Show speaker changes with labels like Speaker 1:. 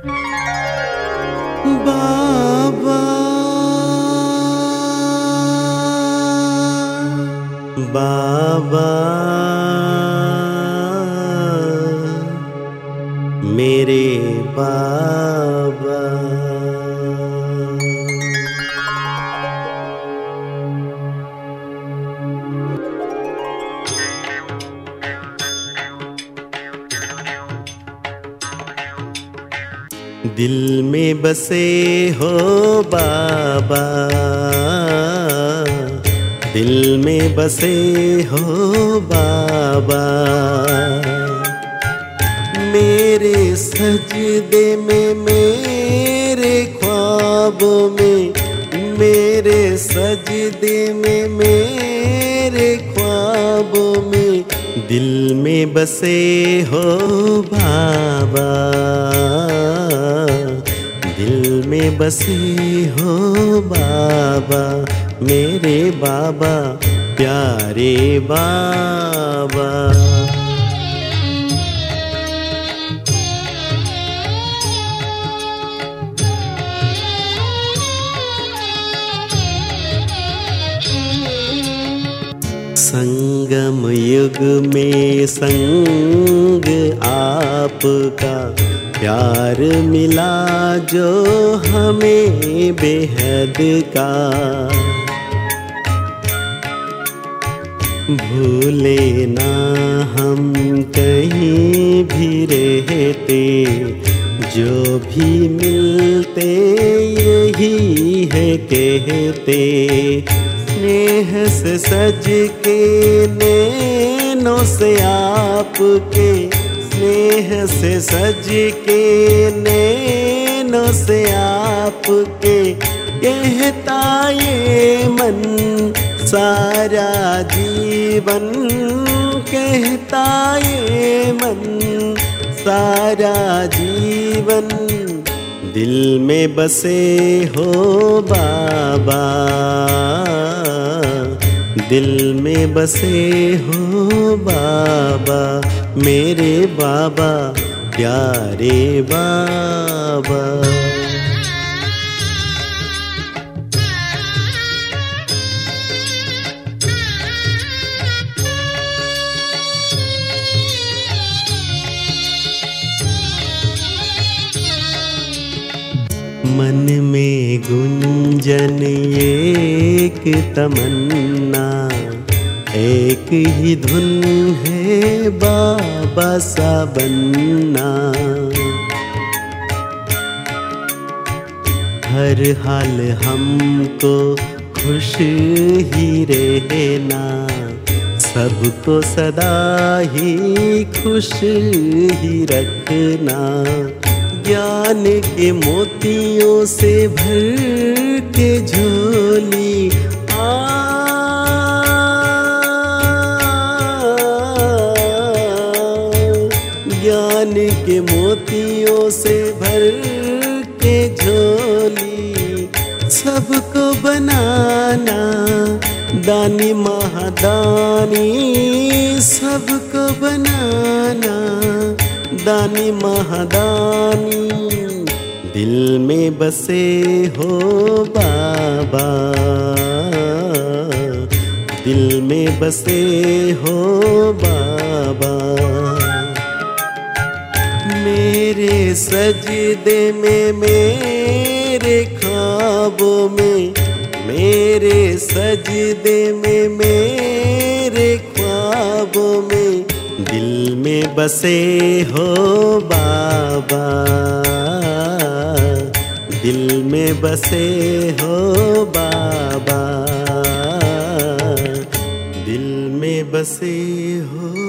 Speaker 1: बाबा बाबा मेरे बाबा। दिल में बसे हो बाबा, दिल में बसे हो बाबा, मेरे सजदे में, मेरे ख्वाबों में, मेरे सजदे में, मेरे ख्वाबों में, दिल में बसे हो बाबा, दिल में बसे हो बाबा, मेरे बाबा प्यारे बाबा। संगम युग में संग आपका, प्यार मिला जो हमें बेहद का। भूले ना हम कहीं भी रहते, जो भी मिलते यही है कहते। स्नेह से सज के नैनों से आपके, स्नेह से सज के नैनों से आपके, कहता ये मन सारा जीवन, कहता ये मन सारा जीवन, दिल में बसे हो बाबा, दिल में बसे हो बाबा, मेरे बाबा प्यारे बाबा। मन में गुंजन एक तमन्ना, एक ही धुन है बाबा सा बनना। हर हाल हमको खुश ही रहना, सबको सदा ही खुश ही रखना। ज्ञान के मोतियों से भर के झोली, ज्ञान के मोतियों से भर के झोली, सबको बनाना दानी महादानी, सबको बनाना दानी महादानी। दिल में बसे हो बाबा, दिल में बसे हो बाबा, मेरे सजदे में, मेरे ख्वाबों में, मेरे सजदे में, मेरे ख्वाबों में, दिल में बसे हो बाबा, दिल में बसे हो बाबा, दिल में बसे हो